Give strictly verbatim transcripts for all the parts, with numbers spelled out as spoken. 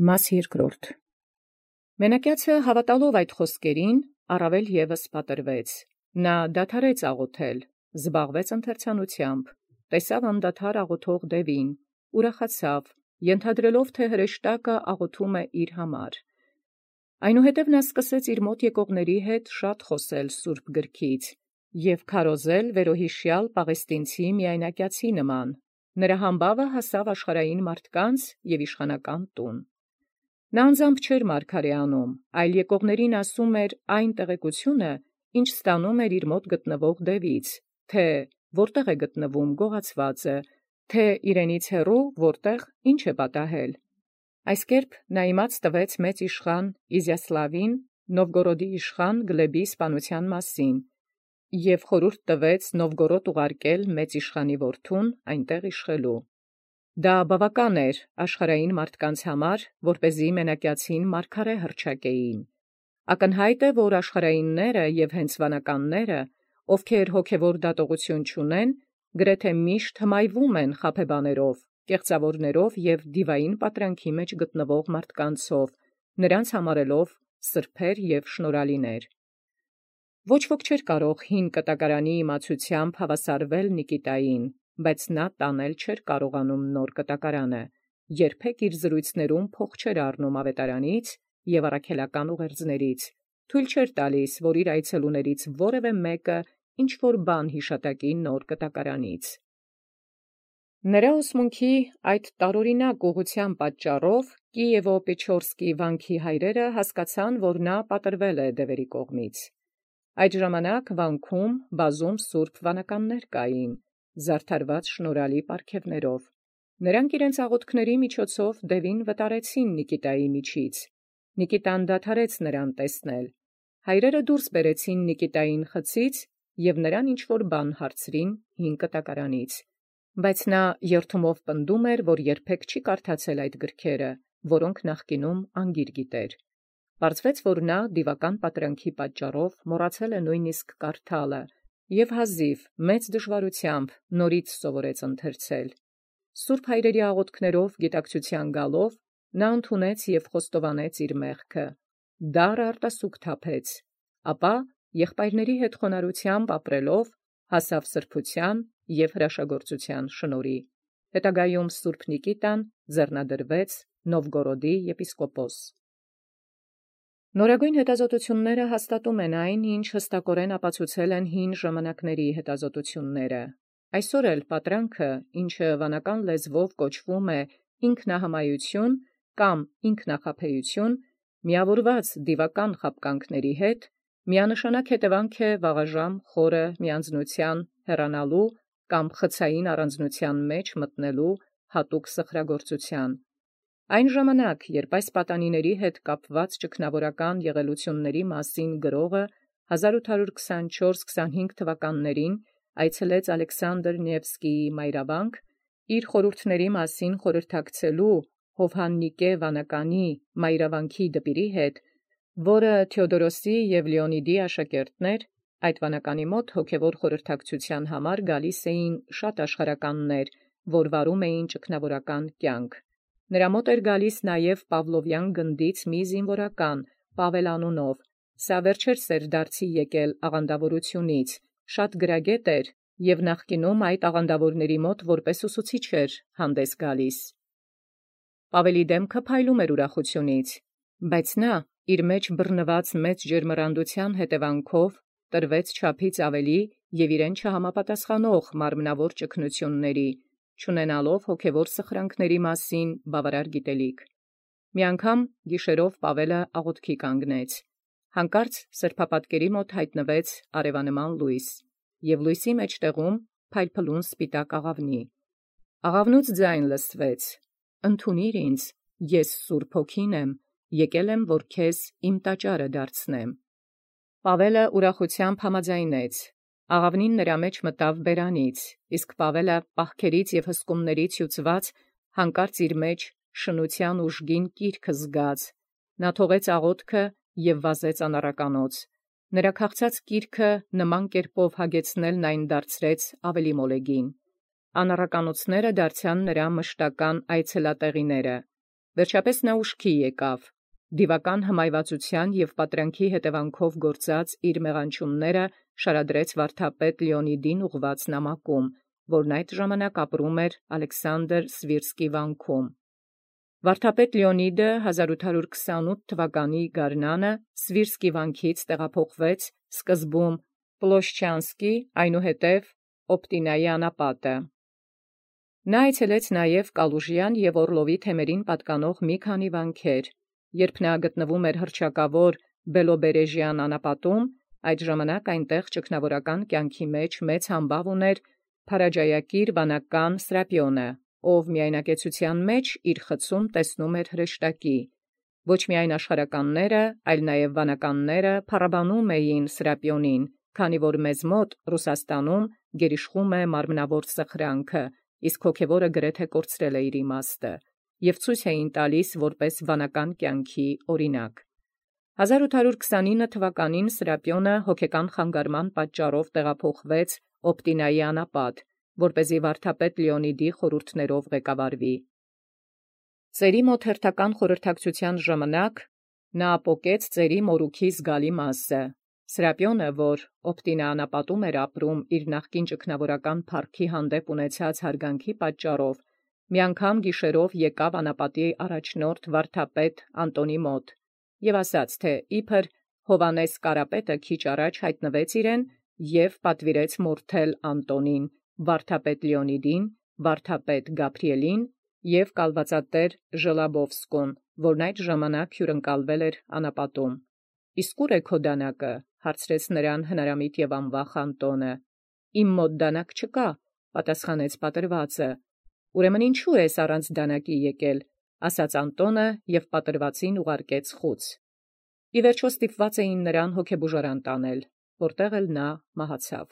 Մաս երկրորդ. Մենակիացը հաւատալով այդ խոսքերին, առավել ևս պատրվեց. նա դադարեց աղոթել, զբաղվեց ընթերցանութեամբ, տեսաւ անդադար աղոթող դևին, ուրախացավ, ենթադրելով թէ հրեշտակը աղոթում է իր համար։ Այնուհետև նա սկսեց իր մոտ եկողների հետ շատ խոսել սուրբ գրքից և քարոզել վերոյիշեալ պաղեստինցի միայնակիացի նման, նրա համբաւը հասաւ աշխարհային մարդկանց և իշխանական տուն։ Նա անձամբ չէր մարգարէանում, այլ եկողներին ասում էր այն տեղեկությունը, ինչ ստանում էր իր մոտ գտնվող դևից, թէ որտեղ է գտնվում գողացվածը, թէ իրենից հեռու որտեղ ինչ է պատահել։ Այս կերպ նա իմաց տվեց մեծ իշխան Իզիասլավին, Նովգորոդի իշխան Գլեբի սպանութեան մասին, և խորհուրդ տվեց Նովգորոդ ուղարկել մեծ իշխանի որդուն այնտեղ իշխելու։ Դա բավական էր աշխարհային մարդկանց համար, որպեսզի մենակիացին մարգարէ հռչակեին։ Ակնհայտ է, որ աշխարհայինները և հենց վանականները, ովքեր հոգևոր դատողություն չունեն, գրեթե միշտ հմայվում են խաբեբաներով, կեղծաւորներով և դիվային պատրանքի մեջ գտնվող մարդկանցով, նրանց համարելով սրբեր և շնորհալիներ։ Ոչ ոք չէր կարող հին կտակարանի իմացութեամբ հավասարվել Նիկիտային, բայց նա տանել չէր կարողանում նոր կտակարանը, երբեք իր զրոյցներում փող չէր առնում աւետարանից և առաքելական ուղերձներից, թույլ չէր տալիս, որ իր այցելուներից որևէ մեկը ինչ որ բան յիշատակի նոր կտակարանից։ Նրա ուսմունքի այդ տարօրինակ ուղղութեան պատճառով Կիևո-Պեչորսկի վանքի հայրերը հասկացան, որ նա պատրվել է դևերի կողմից։ Այդ ժամանակ վանքում բազում սուրբ վանականներ կային, զարդարված շնորհալի պարգևներով։ Նրանք իրենց աղոթքների միջոցով դևին վտարեցին Նիկիտայի միջից։ Նիկիտան դադարեց նրան տեսնել։ Հայրերը դուրս բերեցին Նիկիտային խցից և նրան ինչ-որ բան հարցրին հին կտակարանից։ Բայց նա երդումով պնդում էր, որ երբեք չի կարդացել այդ գրքերը, որոնք նախկինում անգիր գիտեր։ Պարզվեց, որ նա դիվական պատրանքի պատճառով մոռացել է նույնիսկ կարդալը և հազիվ մեծ դժվարութեամբ նորից սովորեց ընթերցել։ Սուրբ հայրերի աղոթքներով գիտակցութեան գալով, նա ընդունեց և խոստովանեց իր մեղքը, դառը արտասուք թափեց, ապա եղբայրների հետ խոնարհութեամբ ապրելով հասավ սրբութեան և հրաշագործութեան շնորհի։ Հետագայում սուրբ Նիկիտան ձեռնադրվեց Նովգորոդի եպիսկոպոս։ Նորագոյն հետազոտությունները հաստատում են այն, ինչ հստակորեն ապացուցել են հին ժամանակների հետազոտությունները։ Այսօր էլ պատրանքը, ինչը վանական լեզվով կոչվում է ինքնահմայություն կամ ինքնախաբեություն, միավորված դիվական խաբկանքների հետ, միանշանակ հետևանք է վաղաժամ խորը միանձնութեան հեռանալու կամ խցային առանձնութեան մեջ մտնելու հատուկ սխրագործութեան։ Այն ժամանակ, երբ այս պատանիների հետ կապված ճգնավորական եղելությունների մասին գրողը հազար ութ հարյուր քսանչորս քսանհինգ թվականներին այցելեց Ալեքսանդր Նևսկիի մայրավանք, իր խորհուրդների մասին խորհրդակցելու Հովհաննիկե վանականի մայրավանքի դպիրի հետ, որը Թեոդորոսի և Լեոնիդի աշակերտն էր, այդ վանականի մոտ հոգևոր խորհրդակցութեան համար գալիս էին շատ աշխարհականներ, որ վարում էին ճգնավորական կյանք։ Նրա մոտ էր գալիս նաև Պավլովյան գնդից մի զինվորական, Պավել անունով, սա վերջերս էր դարձի եկել աղանդավորությունից, շատ գրագետ էր և նախկինում այդ աղանդավորների մոտ որպես ուսուցիչ էր հանդես գալիս։ Պավելի դեմքը փայլում էր ուրախությունից, բայց նա իր մեջ բռնված մեծ ջերմռանդութեան հետևանքով տրվեց չափից ավելի և իրեն չհամապատասխանող մարմնավոր ճգնությունների, չունենալով հոգևոր սխրանքների մասին բավարար գիտելիք։ Մի անգամ գիշերով Պավելը աղոթքի կանգնեց։ Հանկարծ սրբապատկերի մոտ հայտնվեց արևանման լույս, և լույսի մեջտեղում փայլփլուն սպիտակ աղավնի։ Աղավնուց ձայն լսվեց. «Ընդունի՛ր ինձ, ես Սուրբ Հոգին եմ, եկել եմ, որ քեզ իմ տաճարը դարձնեմ»։ Պավելը ուրախութեամբ համաձայնեց։ Աղավնին նրա մեջ մտավ բերանից, իսկ Պավելը պահքերից և հսկումներից հյուծված հանկարծ իր մեջ շնութեան ուժգին կիրքը զգաց, նա թողեց աղոթքը և վազեց անառականոց։ Նրա քաղցած կիրքը նման կերպով հագեցնելն այն դարձրեց ավելի մոլեգին։ Անառականոցները դարձան նրա մշտական այցելատեղիները։ Վերջապես նա ուշքի եկավ, դիվական հմայվածության և պատրանքի հետևանքով գործած իր մեղանչումները շարադրեց վարդապետ Լեոնիդին ուղղված նամակում, որն այդ ժամանակ ապրում էր Ալեքսանդր Սվիրսկի վանքում։ Վարդապետ Լեոնիդը հազար ութ հարյուր քսանութ թվականի գարնանը Սվիրսկի վանքից տեղափոխվեց սկզբում Պլոշչյանսկի, այնուհետև Օպտինայի անապատը։ Նա այցելեց նաև Կալուժյան և Օռլովի թեմերին պատկանող մի քանի վանքեր։ Երբ նա գտնվում էր հռչակավոր Բելոբերեժյան անապատում, այդ ժամանակ այնտեղ ճգնավորական կյանքի մեջ մեծ համբավ ուներ փարաջայակիր վանական Սրապիոնը, ով միայնակեցության մեջ իր խցում տեսնում էր հրեշտակի։ Ոչ միայն աշխարհականները, այլ նաև վանականները փառաբանում էին Սրապիոնին, քանի որ մեզ մոտ Ռուսաստանում գերիշխում է մարմնավոր սխրանքը, իսկ հոգևորը գրեթե կորցրել է իր իմաստը, և ցույց էին տալիս որպես վանական կյանքի օրինակ։ հազար ութ հարյուր քսանինը թվականին Սրապիոնը հոգեկան խանգարման պատճառով տեղափոխվեց Օպտինայի անապատ, որպեսզի վարդապետ Լեոնիդի խորհուրդներով ղեկավարվի։ Ծերի մոտ հերթական խորհրդակցության ժամանակ նա ապոկեց ծերի մորուքի զգալի մասը։ Սրապիոնը, որ Օպտինա անապատում էր ապրում իր նախկին ճգնավորական փառքի հանդեպ ունեցած հարգանքի պատճառով, մի անգամ գիշերով եկավ անապատի առաջնորդ վարդապետ Անտոնի մոտ և ասաց, թե իբր Հովանես Կարապետը քիչ առաջ հայտնվեց իրեն և պատվիրեց մորթել Անտոնին, վարդապետ Լեոնիդին, վարդապետ Գաբրիելին և կալվածատեր Ժլաբովսկուն, որն այդ ժամանակ հյուրընկալվել էր անապատում։ «Իսկ ուր է քո դանակը», հարցրեց նրան հնարամիտ և անվախ Անտոնը։ «Իմ մոտ դանակ չկա», պատասխանեց պատրվածը։ «Ուրեմն ինչու ես առանց դանակի եկել», ասաց Անտոնը և պատրվածին ուղարկեց խուց։ Ի վերջո ստիպված էին նրան հոգեբուժարան տանել, որտեղ էլ նա մահացավ։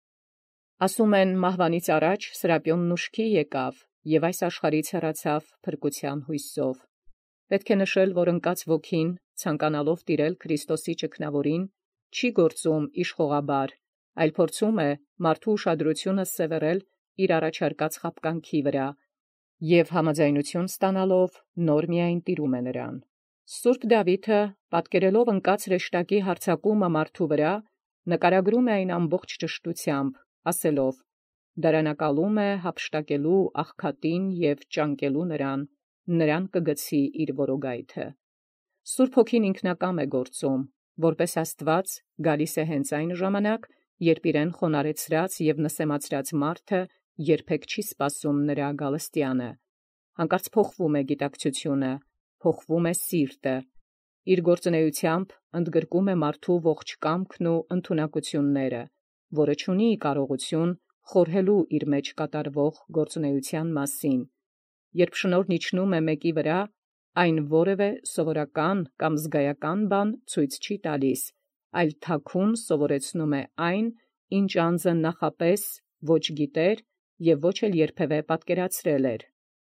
Ասում են մահվանից առաջ Սրապիոնն ուշքի եկավ և այս աշխարհից հեռացավ փրկության հույսով։ Պետք է նշել, որ ընկած ոգին, ցանկանալով տիրել Քրիստոսի ճգնավորին, չի գործում իշխողաբար, այլ փորձում է մարդու ուշադրությունը սևեռել իր առաջարկած խաբկանքի վրա, և համաձայնություն ստանալով նոր միայն տիրում է նրան։ Սուրբ Դավիթը, պատկերելով ընկած հրեշտակի հարձակումը մարդու վրա, նկարագրում է այն ամբողջ ճշտությամբ, ասելով. «Դարանակալում է հափշտակելու աղքատին և ճանկելու նրան, նրան կգցի իր որոգայթը»։ Սուրբ Հոգին ինքնակամ է գործում, որպես Աստված գալիս է հենց այն ժամանակ, երբ իրեն խոնարհեցրած և նսեմացրած մարդը երբեք չի սպասում նրա գալստյանը։ Հանկարծ փոխվում է գիտակցությունը, փոխվում է սիրտը։ Իր գործունեությամբ ընդգրկում է մարդու ողջ կամքն ու ընդունակությունները, որը չունի կարողություն խորհելու իր մեջ կատարվող գործունեության մասին։ Երբ շնորհն իջնում է մեկի վրա, այն որևէ սովորական կամ զգայական բան ցույց չի տալիս, այլ թաքուն սովորեցնում է այն, ինչ անձը նախապես ոչ գիտեր և ոչ էլ երբևէ պատկերացրել էր։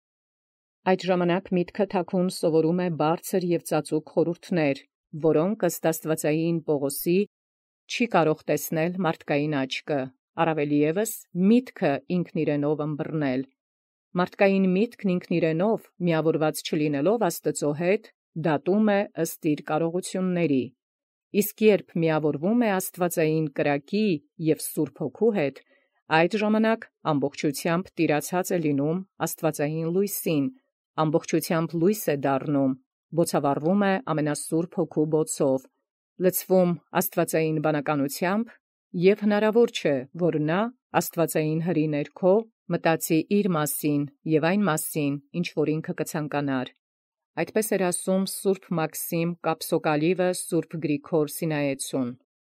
Այդ ժամանակ միտքը թաքուն սովորում է բարձր և ծածուկ խորհուրդներ, որոնք ըստ աստվածային Պողոսի չի կարող տեսնել մարդկային աչքը, առավել ևս միտքը ինքն իրենով ըմբռնել։ Մարդկային միտքն ինքն իրենով միավորված չլինելով Աստծո հետ, դատում է ըստ իր կարողությունների, իսկ երբ միավորվում է աստվածային կրակի և Սուրբ Հոգու հետ, այդ ժամանակ ամբողջությամբ տիրացած է լինում աստվածային լույսին, ամբողջությամբ լույս է դառնում, բոցավառվում է ամենասուրբ Հոգու բոցով, լցվում աստվածային բանականությամբ, և հնարավոր չէ, որ նա աստվածային հրի ներքո մտածի իր մասին և այն մասին, ինչ որ ինքը կցանկանար։ Այդպես էր ասում սուրբ Մաքսիմ Կապսոկալիվը սուրբ Գրիգոր Սինայեցուն։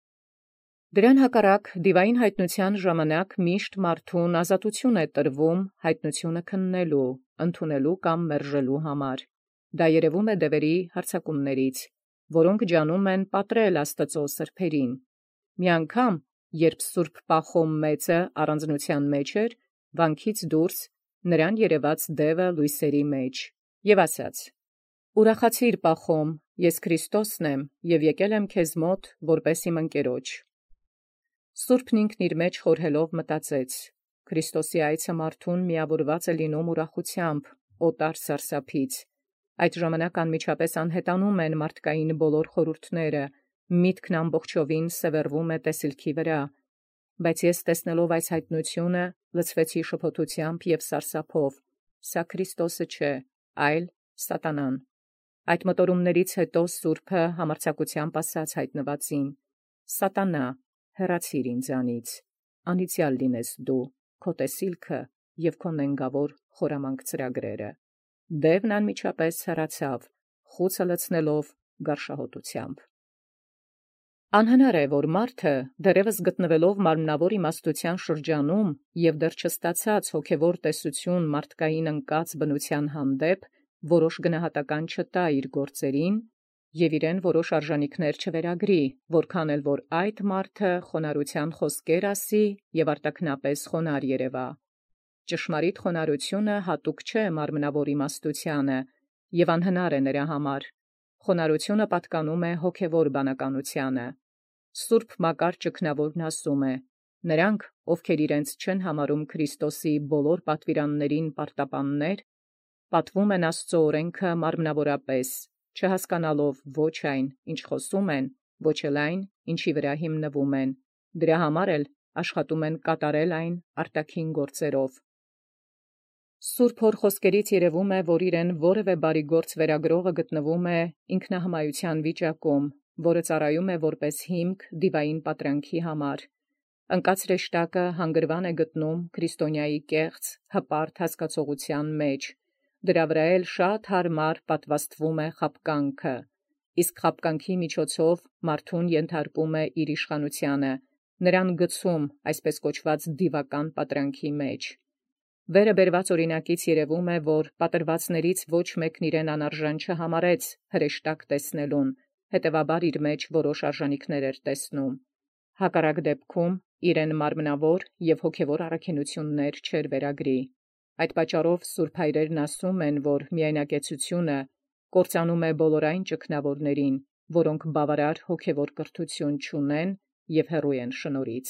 Դրան հակառակ դիվային հայտնության ժամանակ միշտ մարդուն ազատություն է տրվում հայտնությունը քննելու, ընդունելու կամ մերժելու համար։ Դա երևում է դևերի հարձակումներից, որոնք ջանում են պատռել Աստծո սրբերին։ Մի անգամ, երբ սուրբ Պախոմ մեծը առանձնության մեջ էր, վանքից դուրս նրան երևաց դևը լույսերի մեջ և ասաց. «Ուրախացի՛ր, Պախոմ, ես Քրիստոսն եմ և եկել եմ քեզ մոտ որպես իմ ընկերոջ»։ Սուրբն ինքն իր մեջ խորհելով մտածեց. Քրիստոսի այցը մարդուն միավորված է լինում ուրախությամբ, օտար սարսափից, Այդ ժամանակ անմիջապես անհետանում են մարդկային բոլոր խորհուրդները, միտքն ամբողջովին սևեռվում է տեսիլքի վրա։ Բայց ես տեսնելով այս հայտնությունը, լցվեցի շփոթությամբ և սարսափով. սա Քրիստոսը չէ, այլ սատանան։ Այդ մտորումներից հետո Սուրբը համարձակությամբ ասաց հայտնվածին. «Սատանա, հեռացիր ինձանից, անիծյալ լինես դու, քո տեսիլքը և քո նենգավոր խորամանկ ծրագրերը»։ Դևն անմիջապես հեռացավ, խուցը լցնելով գարշահոտությամբ։ Անհնար է, որ մարդը, դեռևս գտնվելով մարմնավոր իմաստության շրջանում և դեռ չստացած հոգևոր տեսություն մարդկային ընկած բնության հանդեպ, որոշ գնահատական չտա իր գործերին և իրեն որոշ արժանիքներ չվերագրի, որքան էլ որ այդ մարդը խոնարհության խոսքեր ասի և արտաքնապես խոնարհ երևա։ Ճշմարիտ խոնարհությունը հատուկ չէ մարմնավոր իմաստությանը և անհնար է նրա համար։ Խոնարհությունը պատկանում է հոգևոր բանականությանը։ Սուրբ Մակար Ճգնավորն ասում է. «Նրանք, ովքեր իրենց չեն համարում Քրիստոսի բոլոր պատվիրաններին պարտապաններ, պատվում են Աստծո օրենքը մարմնավորապես, չհասկանալով ոչ այն, ինչ խոսում են, ոչ էլ այն, ինչի վրա հիմնվում են, դրա համար էլ աշխատում են կատարել այն արտաքին գործերով»։ Սուրբ Հոր խոսքերից երևում է, որ իրեն որևէ բարի գործ վերագրողը գտնվում է ինքնահմայության վիճակում, որը ծառայում է որպես հիմք դիվային պատրանքի համար։ Ընկած հրեշտակը հանգրվան է գտնում քրիստոնյայի կեղծ, հպարտ հասկացողության մեջ։ Դրա վրա էլ շատ հարմար պատվաստվում է խաբկանքը, իսկ խաբկանքի միջոցով մարդուն ենթարկում է իր իշխանությանը, նրան գցում այսպես կոչված դիվական պատրանքի մեջ։ Վերը բերված օրինակից երևում է, որ պատրվածներից ոչ մեկն իրեն անարժան չհամարեց հրեշտակ տեսնելուն, հետևաբար իր մեջ որոշ արժանիքներ էր տեսնում։ Հակառակ դեպքում իրեն մարմնավոր և հոգևոր առաքինություններ չէր վերագրի։ Այդ պատճառով սուրբ հայրերն ասում են, որ միայնակեցությունը կործանում է բոլոր այն ճգնավորներին, որոնք բավարար հոգևոր կրթություն չունեն և հեռու են շնորհից։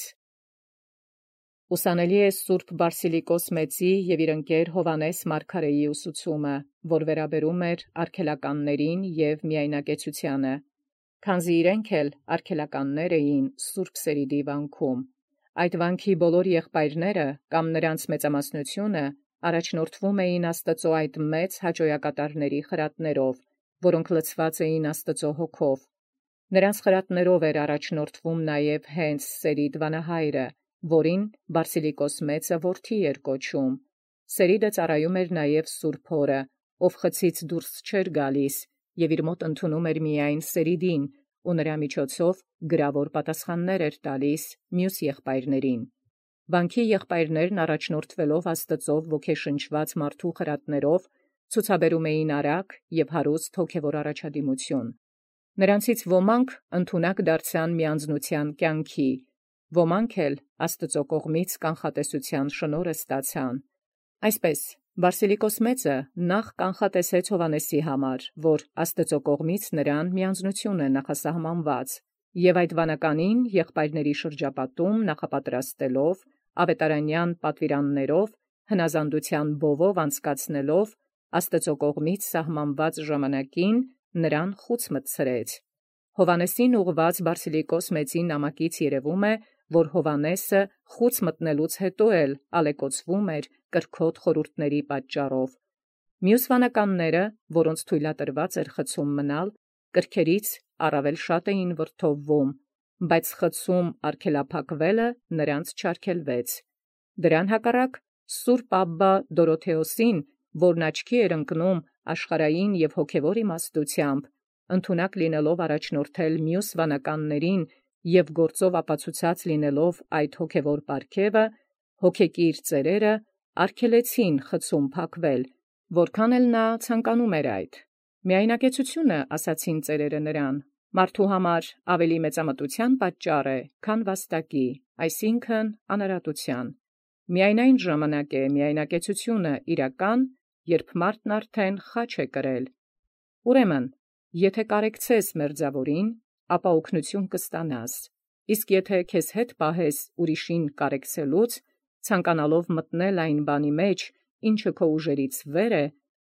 Ուսանելի է սուրբ Բարսիլիկոս մեծի և իր ընկեր Հովհաննես մարգարեի ուսուցումը, որ վերաբերում էր արգելականներին և միայնակեցությանը, քանզի իրենք էլ արգելականներ էին սուրբ Սերիդի վանքում։ Այդ վանքի բոլոր եղբայրները կամ նրանց մեծամասնությունը առաջնորդվում էին Աստծո այդ մեծ հաճոյակատարների խրատներով, որոնք լցված էին Աստծո հոգով։ Նրանց խրատներով էր առաջնորդվում նաև հենց Սերիդ վանահայրը, որին Բարսիլիկոս մեծը որդի էր կոչում։ Սերիդը ծառայում էր նաև Սուրբ Հորը, ով խցից դուրս չէր գալիս և իր մոտ ընդունում էր միայն Սերիդին ու նրա միջոցով գրավոր պատասխաններ էր տալիս մյուս եղբայրներին։ Վանքի եղբայրներն առաջնորդվելով Աստծով ոգեշնչված մարդու խրատներով ցուցաբերում էին արագ և հարուստ հոգևոր առաջադիմություն։ Նրանցից ոմանք ընդունակ դարձան միանձնության կյանքի, ոմանք էլ Աստծո կողմից կանխատեսության շնորհը ստացան։ Այսպես Բարսիլիկոս մեծը նախ կանխատեսեց Հովհաննեսի համար, որ Աստծո կողմից նրան միանձնություն է նախասահմանված, և այդ վանականին եղբայրների շրջապատում նախապատրաստելով, ավետարանյան պատվիրաններով, հնազանդության բովով անցկացնելով, Աստծո կողմից սահմանված ժամանակին նրան խուց մտցրեց։ Հովհաննեսին ուղղված Բարսիլիկոս մեծի նամակից երևում է, որ Հովհաննեսը խուց մտնելուց հետո էլ ալեկոծվում էր կրքոտ խորհուրդների պատճառով։ Մյուս վանականները, որոնց թույլատրված էր խցում մնալ, կրքերից առավել շատ էին վրդովվում, բայց խցում արգելափակվելը նրանց չարգելվեց։ Դրան հակառակ սուրբ Աբբա Դորոթեոսին, որն աչքի էր ընկնում աշխարհային և հոգևոր իմաստությամբ, ընդունակ լինելով առաջնորդել մյուս վանականներին և գործով ապացուցած լինելով այդ հոգևոր պարգևը, հոգեկիր ծերերը արգելեցին խցում փակվել, որքան էլ նա ցանկանում էր այդ։ Միայնակեցությունը, ասացին ծերերը նրան, մարդու համար ավելի մեծամտության պատճառ է, քան վաստակի, այսինքն անարատության։ Միայն այն ժամանակ է միայնակեցությունը իրական, երբ մարդն արդեն խաչ է կրել։ Ուրեմն, եթե կարեկցես մերձավորին, ապա օգնություն կստանաս, իսկ եթե քեզ հետ պահես ուրիշին կարեկցելուց, ցանկանալով մտնել այն բանի մեջ, ինչը քո ուժերից վեր է,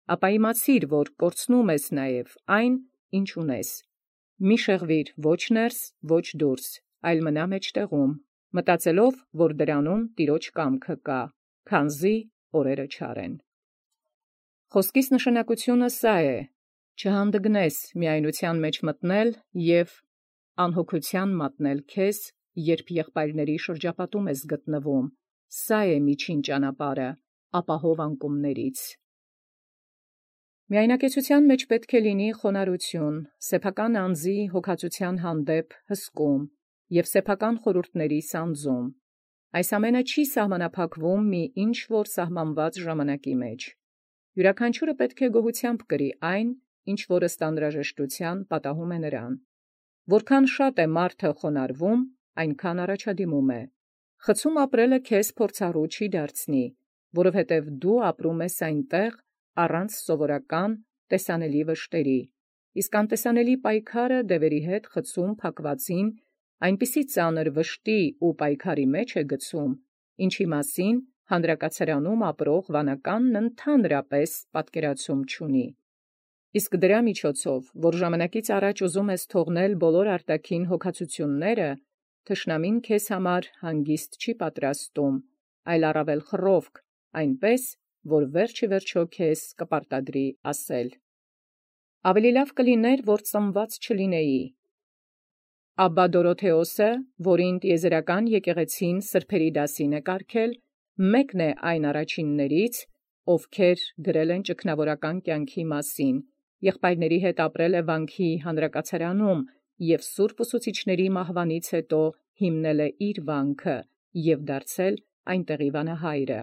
ապա իմացիր, որ կորցնում ես նաև այն, ինչ ունես։ Մի շեղվիր ոչ ներս, ոչ դուրս, այլ մնա մեջտեղում, մտածելով, որ դրանում Տիրոջ կամքը կա, քանզի օրերը չար են։ Խոսքիս նշանակությունը սա է. չհանդգնես միայնության մեջ մտնել և անհոգության մատնել քեզ, երբ եղբայրների շրջապատում ես գտնվում, սա է միջին ճանապարհը ապահով անկումներից։ Միայնակեցության մեջ պետք է լինի խոնարհություն, սեփական անձի հոգացության հանդեպ հսկում և սեփական խորհուրդների սանձում։ Այս ամենը չի սահմանափակվում մի ինչ-որ սահմանված ժամանակի մեջ։ Յուրաքանչյուրը պետք է գոհությամբ կրի այն, ինչ որ ըստ անհրաժեշտության պատահում է նրան։ Որքան շատ է մարդը խոնարհվում, այնքան առաջադիմում է։ Խցում ապրելը քեզ փորձառու չի դարձնի, որովհետև դու ապրում ես այնտեղ առանց սովորական տեսանելի վշտերի, իսկ անտեսանելի պայքարը դևերի հետ խցում փակվածին այնպիսի ծանր վշտի ու պայքարի մեջ է գցում, ինչի մասին հանրակացարանում ապրող վանականն ընդհանրապես պատկերացում չունի։ Իսկ դրա միջոցով, որ ժամանակից առաջ ուզում ես թողնել բոլոր արտաքին հոգացությունները, թշնամին քեզ համար հանգիստ չի պատրաստում, այլ առավել խռովք, այնպես, որ վերջ ի վերջո քեզ կպարտադրի ասել. «Ավելի լավ կլիներ, որ ծնված չլինեի»։ Աբբա Դորոթեոսը, որին տիեզերական եկեղեցին սրբերի դասին է կարգել, մեկն է այն առաջիններից, ովքեր գրել են ճգնավորական կյանքի մասին, եղբայրների հետ ապրել է վանքի հանրակացարանում և սուրբ ուսուցիչների մահվանից հետո հիմնել է իր վանքը և դարձել այնտեղի վանահայրը։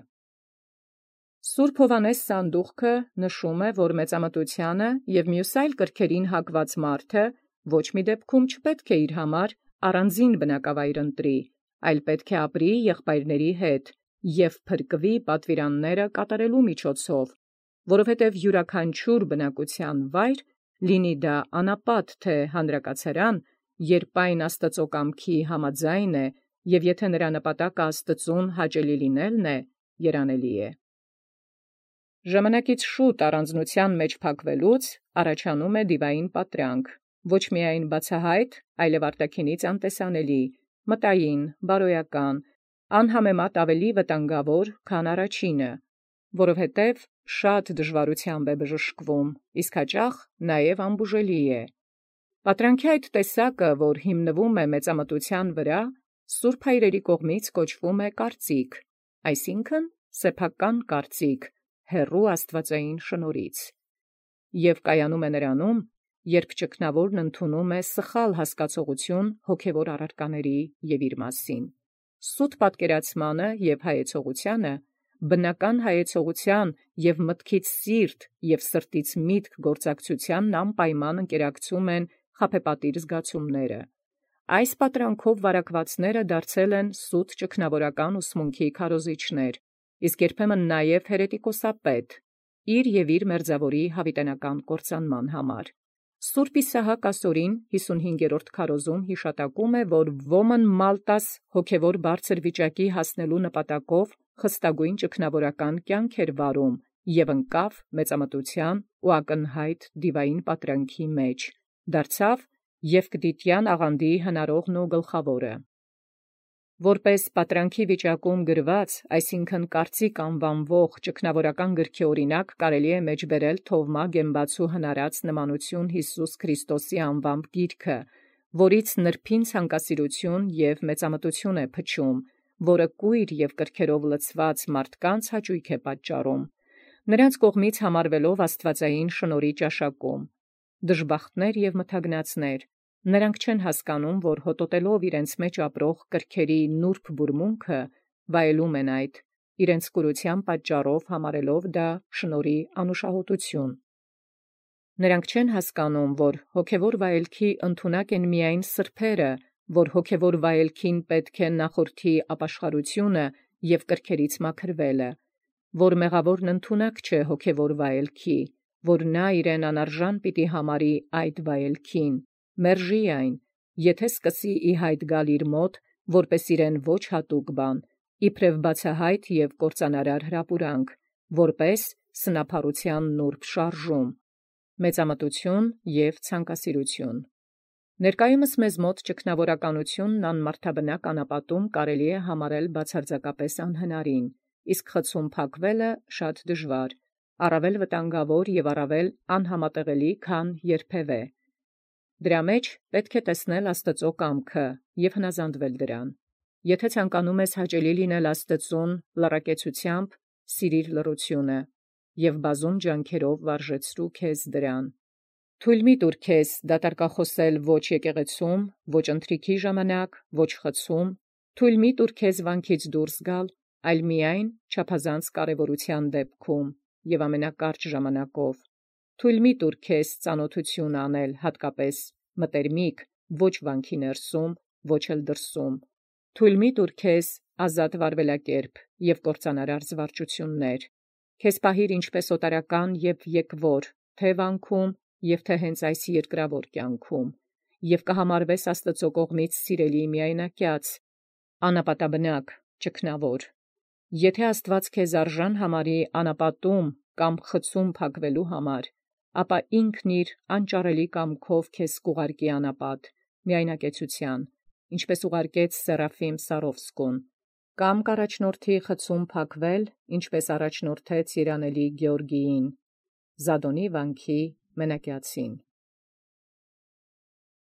Սուրբ Հովհաննես Սանդուղքը նշում է, որ մեծամտությանը և մյուս այլ կրքերին հակված մարդը ոչ մի դեպքում չպետք է իր համար առանձին բնակավայր ընտրի, այլ պետք է ապրի եղբայրների հետ և փրկվի պատվիրանները կատարելու միջոցով, որովհետև յուրաքանչյուր բնակության վայր, լինի դա անապատ թե հանրակացարան, երբ այն Աստծո կամքի համաձայն է և եթե նրա նպատակը Աստծուն հաճելի լինելն է, երանելի է։ Ժամանակից շուտ առանձնության մեջ փակվելուց առաջանում է դիվային պատրանք, ոչ միայն բացահայտ, այլև արտաքինից անտեսանելի, մտային, բարոյական, անհամեմատ ավելի վտանգավոր, քան առաջինը, որովհետև շատ դժվարությամբ է բժշկվում, իսկ հաճախ նաև անբուժելի է։ Պատրանքի այդ տեսակը, որ հիմնվում է մեծամտության վրա, սուրբ հայրերի կողմից կոչվում է կարծիք, այսինքն սեփական կարծիք, հեռու աստվածային շնորհից, և կայանում է նրանում, երբ ճգնավորն ընդունում է սխալ հասկացողություն հոգևոր առարկաների և իր մասին։ Սուտ պատկերացմանը և հայեցողությանը, բնական հայեցողության և մտքից սիրտ և սրտից միտք գործակցությանն անպայման ընկերակցում են խաբեպատիր զգացումները։ Այս պատրանքով վարակվածները դարձել են սուտ ճգնավորական ուսմունքի քարոզիչներ, իսկ երբեմն նաև հերետիկոսապետ, իր և իր մերձավորի հավիտենական կործանման համար։ Սուրբ Իսահակ ասորին հիսունհինգերորդ քարոզում հիշատակում է, որ ոմն Մալտաս հոգևոր բարձր վիճակի հասնելու նպատակով խստագույն ճգնավորական կյանք էր վարում և ընկավ մեծամտության ու ակնհայտ դիվային պատրանքի մեջ, դարձավ Եվկդիտյան աղանդի հնարողն ու գլխավորը։ Որպես պատրանքի վիճակում գրված, այսինքն կարծիք անվանվող ճգնավորական գրքի օրինակ կարելի է մեջբերել Թովմա Գեմբացու հնարած նմանություն Յիսուս Քրիստոսի անվամբ գիրքը, որից նրբին ցանկասիրություն և մեծամտություն է փչում, որը կույր և կրքերով լցված մարդկանց հաճույք է պատճառում, նրանց կողմից համարվելով աստվածային շնորհի ճաշակում։ Դժբախտներ և մթագնածներ, նրանք չեն հասկանում, որ հոտոտելով իրենց մեջ ապրող կրքերի նուրբ բուրմունքը, վայելում են այդ, իրենց կուրության պատճառով համարելով դա շնորհի անուշահոտություն։ Նրանք չեն հասկանում, որ հոգևոր վայելքի ընդունակ են միայն սրբերը, որ հոգևոր վայելքին պետք է նախորդի ապաշխարությունը և կրքերից մաքրվելը, որ մեղավորն ընդունակ չէ հոգևոր վայելքի, որ նա իրեն անարժան պիտի համարի այդ վայելքին, մերժի այն, եթե սկսի ի հայտ գալ իր մոտ, որպես իրեն ոչ հատուկ բան, իբրև բացահայտ և կործանարար հրապուրանք, որպես սնափառութեան նուրբ շարժում, մեծամտություն և ցանկասիրություն։ Ներկայումս մեզ մոտ ճգնավորականությունն անմարդաբնակ անապատում կարելի է համարել բացարձակապես անհնարին, իսկ խցում փակվելը շատ դժվար, առավել վտանգավոր և առավել անհամատեղելի, քան երբևէ։ Դրա մեջ պետք է տեսնել Աստծո կամքը և հնազանդվել դրան։ Եթե ցանկանում ես հաճելի լինել Աստծուն լռակեցությամբ, սիրիր լռությունը և բազում ջանքերով վարժեցրու քեզ դրան։ Թույլ մի տուր քեզ դատարկախոսել ոչ եկեղեցում, ոչ ընթրիքի ժամանակ, ոչ խցում, թույլ մի տուր քեզ վանքից դուրս գալ, այլ միայն չափազանց կարևորության դեպքում և ամենակարճ ժամանակով։ Թույլ մի տուր քեզ ծանոթություն անել հատկապես մտերմիկ, ոչ վանքի ներսում, ոչ էլ դրսում։ Թույլ մի տուր քեզ ազատ վարվելակերպ և կործանարար զվարճություններ։ Քեզ պահիր ինչպես օտարական և եկվոր, թե վանքում և թե հենց այս երկրավոր կյանքում, և կհամարվես Աստծո կողմից սիրելի միայնակյաց, անապատաբնակ, ճգնավոր։ Եթե Աստված քեզ արժան համարի անապատում կամ խցում փակվելու համար, ապա ինքն իր անճարելի կամքով քեզ կուղարկի անապատ, միայնակեցության, ինչպես ուղարկեց Սերաֆիմ Սարովսկուն, կամ կառաջնորդի խցում փակվել, ինչպես առաջնորդեց երանելի Գեորգիին, Զադոնի վանքի մենակյացին։